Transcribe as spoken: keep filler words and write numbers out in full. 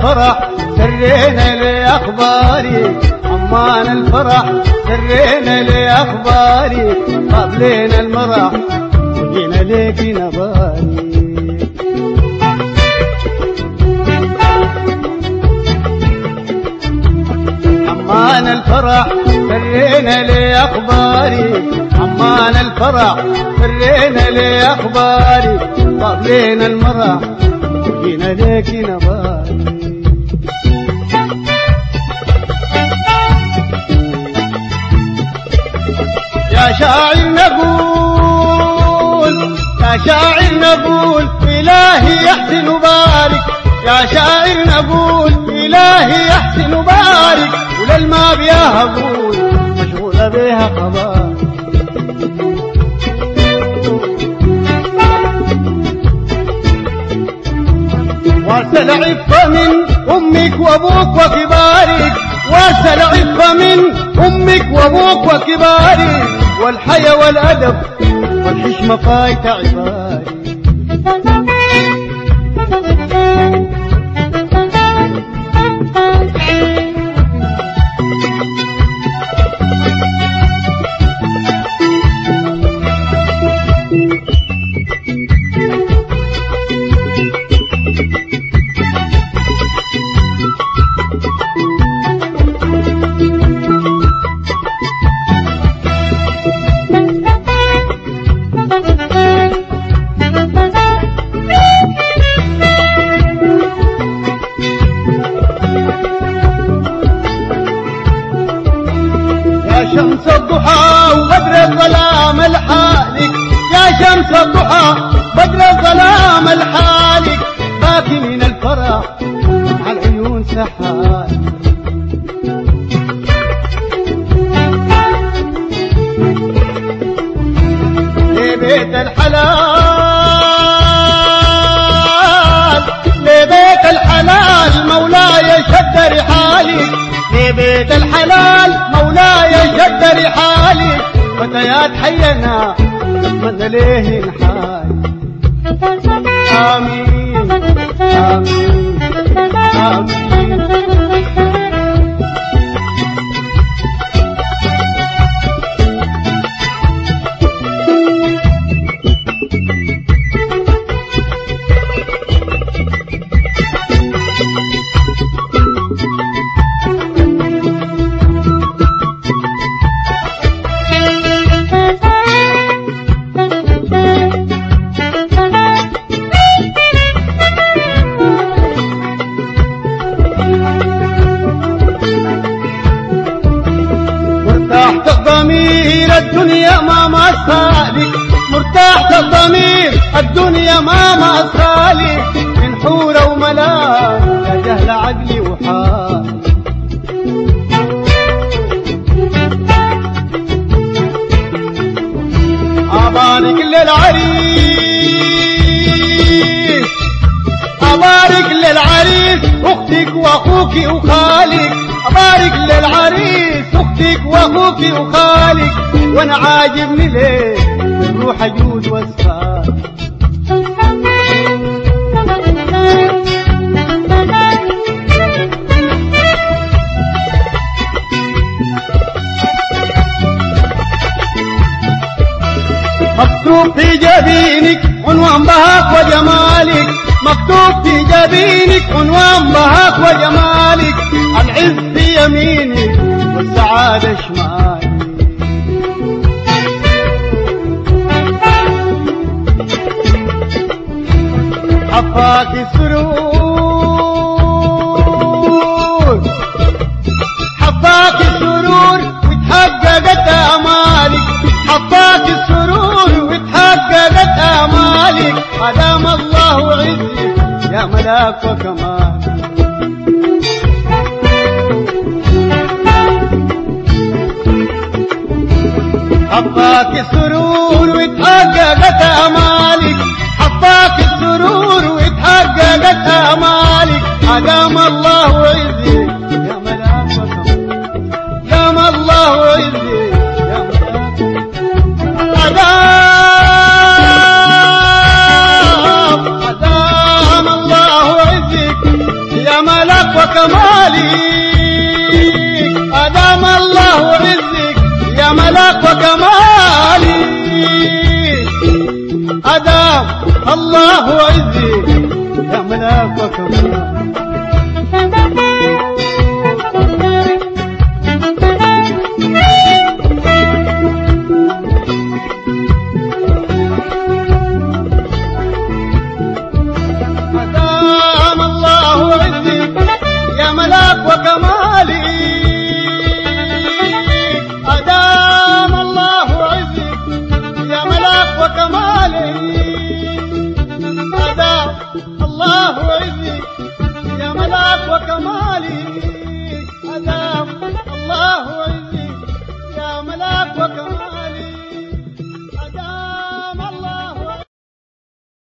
الفرح سرينا لأخباري، عمان الفرح سرينا لأخباري، طاب لينا المرح جينا ليك نباري. عمان الفرح سرينا لأخباري، عمان الفرح سرينا لأخباري، طاب لينا المرح جينا ليك نباري. يا شاعر نقول يا شاعر نقول إلهي يحسن وبارك، يا شاعر نقول إلهي يحسن وبارك، وللما بيها قول مشغولة بيها خبار. وارسل عفة من أمك وأبوك وكبارك، وارسل عفة من أمك وأبوك وكبارك، والحيا والأدب والحشمة فايت عباري. شمس الضحى وبدر الظلام الحالك، يا شمس الضحى بدر الظلام الحالك، باكي من الفرح على العيون سحالك. لبيت الحلال لبيت الحلال مولاي شد رحالك، لبيت الحلال مولاي شد رحالك، فتيات حينا نتمنى ليه نحال. آمين آمين آمين. مرتاح الضمير الدنيا ما مسالك، مرتاح الضمير الدنيا ما مسالك، من حورة وملاك يا جهل عقلي وحال. أبارك للعريس أبارك للعريس أختك وأخوك وخالك، أبارك للعريس أختك وأخوك وخالك، وأنا عاجبني ليه الروح أجود وأسفار. مكتوب في جبينك عنوان بهاك وجمالك، مكتوب في جبينك عنوان بهاك وجمالك، العز في يمينك والسعادة شمالك. حفاك السرور حفاك السرور وتحققت آمالك، حفاك السرور وتحققت آمالك، أدام الله عزك يا ملاك وكمالك. حفاك السرور وتحققت آمالك، حفاك السرور وتحققت آمالك، أدام الله عزك يا ملاك وكمالك، أدام الله عزك يا ملاك، أدام أدام الله عزك يا ملاك ملاك وكمالي أدام الله وعزي يا ملاك وكمالي أدام الله وعزي يا ملاك وكمالي أدام الله وعزي يا ملاك وكمالي أدام الله وعزي يا ملاك وكمالي أدام الله وعزي